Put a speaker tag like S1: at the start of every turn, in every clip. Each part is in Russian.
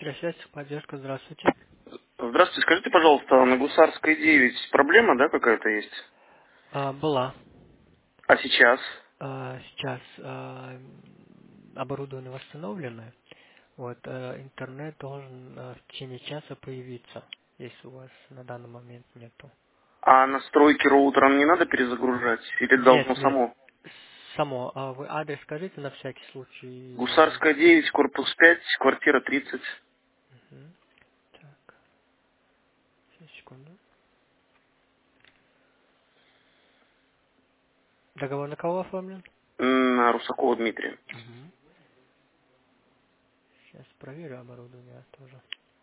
S1: Связь, поддержка, здравствуйте.
S2: Здравствуйте, скажите, пожалуйста, на Гусарской 9 проблема, да, какая-то есть?
S1: Была.
S2: А сейчас?
S1: Сейчас оборудование восстановлено. Вот, интернет должен в течение часа появиться, если у вас на данный момент нету.
S2: А настройки роутером не надо перезагружать? Или должно
S1: Нет, нет.
S2: само?
S1: Само. Вы адрес скажите на всякий случай.
S2: Гусарская 9, корпус 5, квартира 30.
S1: Мгм. Так, сейчас, секунду. Договор на кого оформлен?
S2: На Русакова Дмитрия.
S1: Угу. Сейчас проверю оборудование тоже.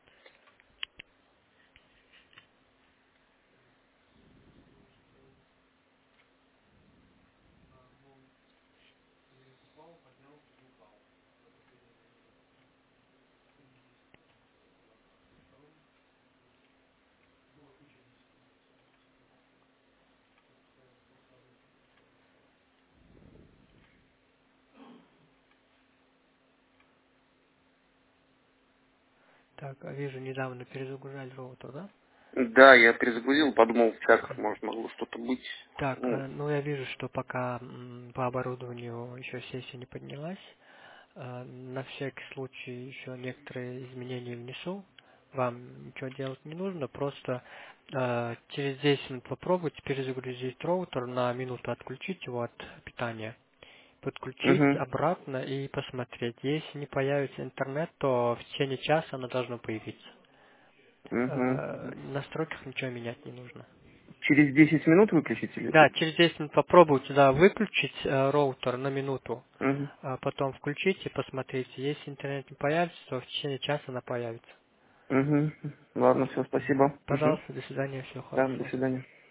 S1: Так, вижу, недавно перезагружали роутер, да?
S2: Да, я перезагрузил, подумал, так, может, могло что-то быть.
S1: Так,
S2: Ну,
S1: ну я вижу, что пока по оборудованию еще сессия не поднялась. На всякий случай еще некоторые изменения внесу. Вам ничего делать не нужно, просто через 10 минут попробуйте перезагрузить роутер, на минуту отключить его от питания, подключить
S2: угу,
S1: обратно и посмотреть. Если не появится интернет, то в течение часа оно должно появиться.
S2: угу.
S1: На настройках ничего менять не нужно.
S2: Через 10 минут выключить или
S1: Да,
S2: как?
S1: через 10 минут попробуйте, да, выключить роутер на минуту,
S2: Угу,
S1: а потом включите, посмотрите. Если интернет не появится, то в течение часа она появится.
S2: угу. Ладно, все,
S1: Мгм.
S2: спасибо. Угу.
S1: Пожалуйста, до свидания, всего
S2: Да, до
S1: хорошего.
S2: свидания.